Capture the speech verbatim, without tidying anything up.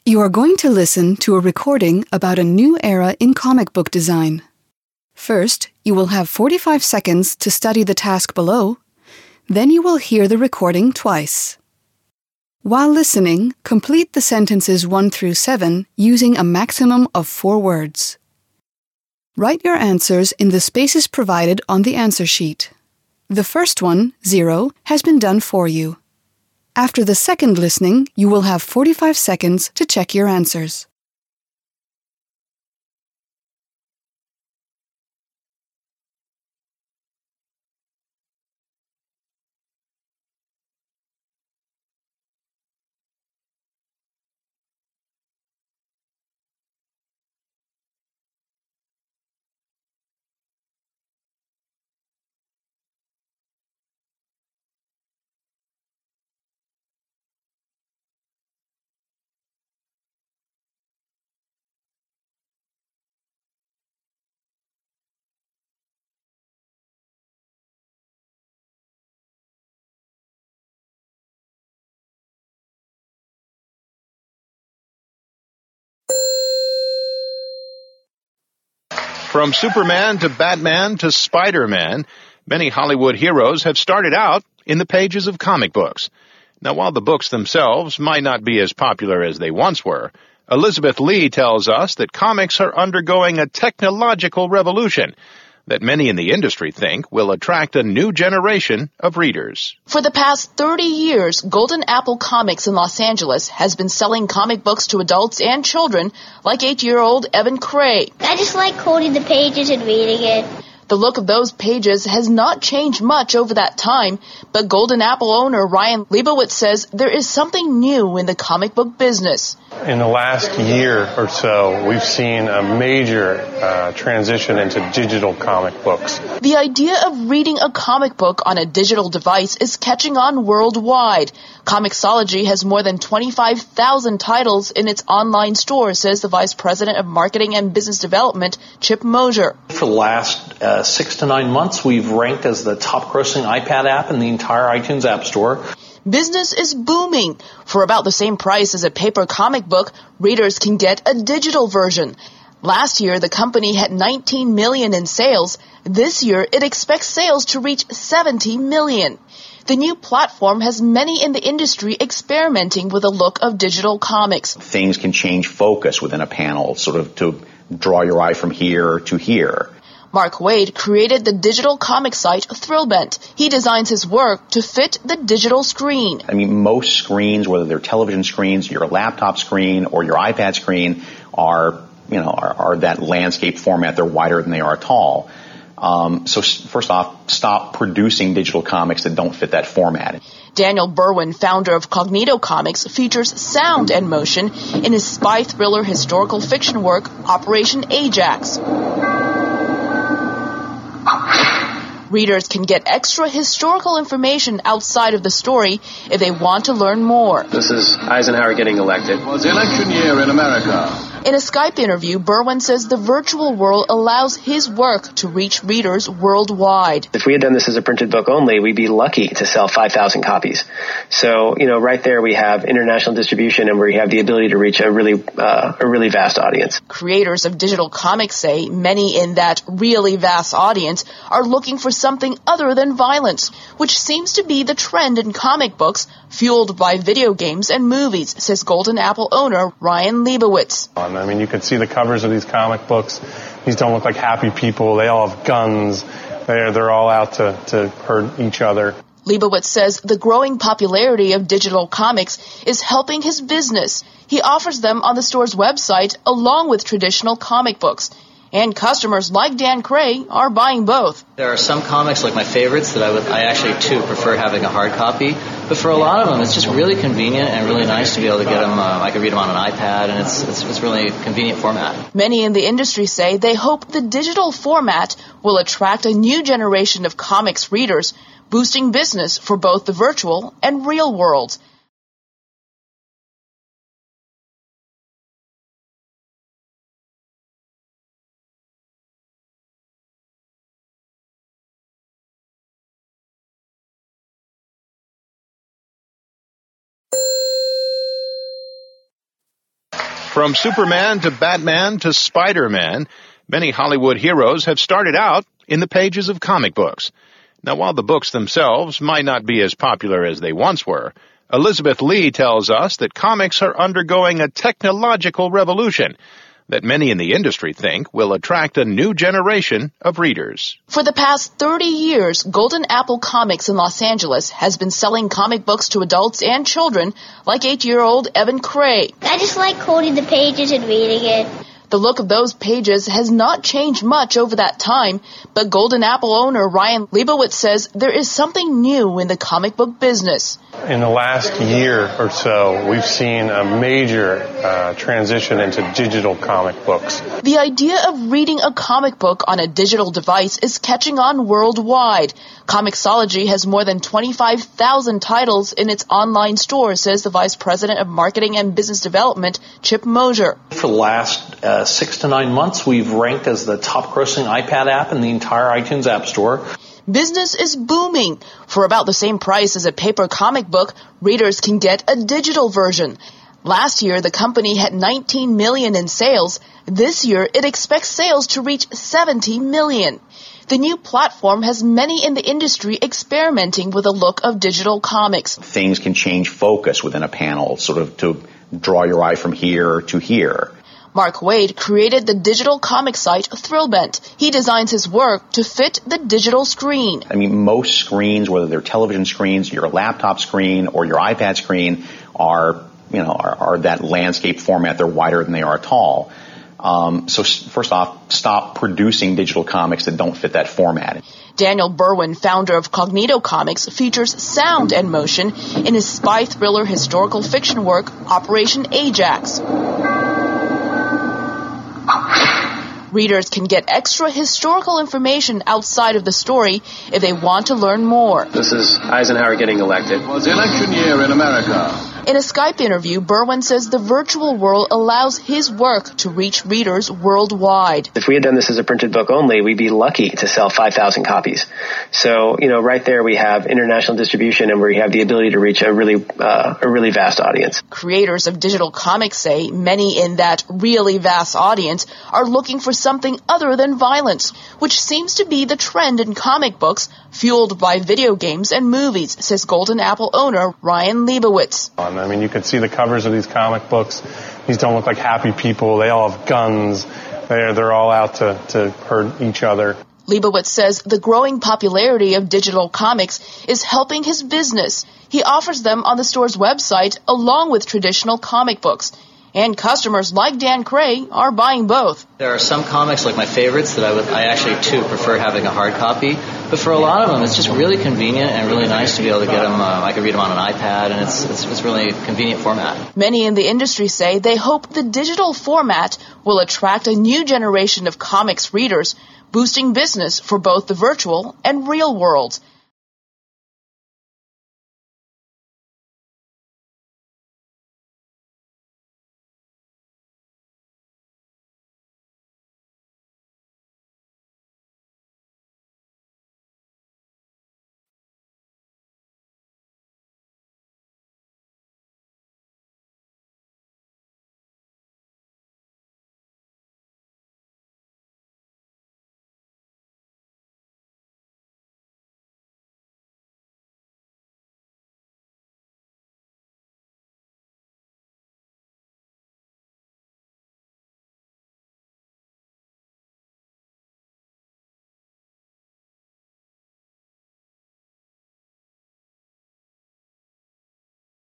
You are going to listen to a recording about a new era in comic book design. First, you will have forty-five seconds to study the task below. Then you will hear the recording twice. While listening, complete the sentences one through seven using a maximum of four words. Write your answers in the spaces provided on the answer sheet. The first one, zero, has been done for you. After the second listening, you will have forty-five seconds to check your answers. From Superman to Batman to Spider-Man, many Hollywood heroes have started out in the pages of comic books. Now, while the books themselves might not be as popular as they once were, Elizabeth Lee tells us that comics are undergoing a technological revolution that many in the industry think will attract a new generation of readers. For the past thirty years, Golden Apple Comics in Los Angeles has been selling comic books to adults and children like eight-year-old Evan Cray. I just like holding the pages and reading it. The look of those pages has not changed much over that time, but Golden Apple owner Ryan Leibowitz says there is something new in the comic book business. In the last year or so, we've seen a major uh, transition into digital comic books. The idea of reading a comic book on a digital device is catching on worldwide. Comixology has more than twenty-five thousand titles in its online store, says the Vice President of Marketing and Business Development, Chip Mosier. For the last uh, six to nine months, we've ranked as the top-grossing iPad app in the entire iTunes App Store. Business is booming. For about the same price as a paper comic book, readers can get a digital version. Last year, the company had nineteen million dollars in sales. This year, it expects sales to reach seventy million dollars. The new platform has many in the industry experimenting with the look of digital comics. Things can change focus within a panel, sort of to draw your eye from here to here. Mark Wade created the digital comic site Thrillbent. He designs his work to fit the digital screen. I mean, most screens, whether they're television screens, your laptop screen, or your iPad screen, are, you know, are, are that landscape format. They're wider than they are tall. Um, so first off, stop producing digital comics that don't fit that format. Daniel Berwin, founder of Cognito Comics, features sound and motion in his spy thriller historical fiction work, Operation Ajax. Readers can get extra historical information outside of the story if they want to learn more. This is Eisenhower getting elected. It was election year in America. In a Skype interview, Berwin says the virtual world allows his work to reach readers worldwide. If we had done this as a printed book only, we'd be lucky to sell five thousand copies. So, you know, right there we have international distribution and we have the ability to reach a really, uh, a really vast audience. Creators of digital comics say many in that really vast audience are looking for something other than violence, which seems to be the trend in comic books, fueled by video games and movies, says Golden Apple owner Ryan Leibowitz. I mean, you can see the covers of these comic books. These don't look like happy people. They all have guns. They're, they're all out to, to hurt each other. Leibowitz says the growing popularity of digital comics is helping his business. He offers them on the store's website along with traditional comic books. And customers like Dan Cray are buying both. There are some comics, like my favorites, that I would I actually, too, prefer having a hard copy. But for a lot of them, it's just really convenient and really nice to be able to get them. Uh, I can read them on an iPad, and it's, it's, it's really a convenient format. Many in the industry say they hope the digital format will attract a new generation of comics readers, boosting business for both the virtual and real worlds. From Superman to Batman to Spider-Man, many Hollywood heroes have started out in the pages of comic books. Now, while the books themselves might not be as popular as they once were, Elizabeth Lee tells us that comics are undergoing a technological revolution that many in the industry think will attract a new generation of readers. For the past thirty years, Golden Apple Comics in Los Angeles has been selling comic books to adults and children like eight-year-old Evan Cray. I just like holding the pages and reading it. The look of those pages has not changed much over that time, but Golden Apple owner Ryan Leibowitz says there is something new in the comic book business. In the last year or so, we've seen a major uh, transition into digital comic books. The idea of reading a comic book on a digital device is catching on worldwide. Comixology has more than twenty-five thousand titles in its online store, says the Vice President of Marketing and Business Development, Chip Mosier. For the last uh, six to nine months, we've ranked as the top grossing iPad app in the entire iTunes App Store. Business is booming. For about the same price as a paper comic book, readers can get a digital version. Last year, the company had nineteen million dollars in sales. This year, it expects sales to reach seventy million dollars. The new platform has many in the industry experimenting with the look of digital comics. Things can change focus within a panel, sort of to draw your eye from here to here. Mark Wade created the digital comic site Thrillbent. He designs his work to fit the digital screen. I mean, most screens, whether they're television screens, your laptop screen, or your iPad screen, are, you know, are, are that landscape format. They're wider than they are tall. Um, so first off, stop producing digital comics that don't fit that format. Daniel Berwin, founder of Cognito Comics, features sound and motion in his spy thriller historical fiction work, Operation Ajax. Readers can get extra historical information outside of the story if they want to learn more. This is Eisenhower getting elected. It was election year in America. In a Skype interview, Berwin says the virtual world allows his work to reach readers worldwide. If we had done this as a printed book only, we'd be lucky to sell five thousand copies. So, you know, right there we have international distribution and we have the ability to reach a really, uh, a really vast audience. Creators of digital comics say many in that really vast audience are looking for something other than violence, which seems to be the trend in comic books, fueled by video games and movies, says Golden Apple owner Ryan Leibowitz. I mean, you can see the covers of these comic books. These don't look like happy people. They all have guns. They're, they're all out to, to hurt each other. Leibowitz says the growing popularity of digital comics is helping his business. He offers them on the store's website along with traditional comic books. And customers like Dan Cray are buying both. There are some comics, like my favorites, that I would I actually, too, prefer having a hard copy. But for a lot of them, it's just really convenient and really nice to be able to get them. Uh, I can read them on an iPad, and it's, it's, it's really a convenient format. Many in the industry say they hope the digital format will attract a new generation of comics readers, boosting business for both the virtual and real worlds.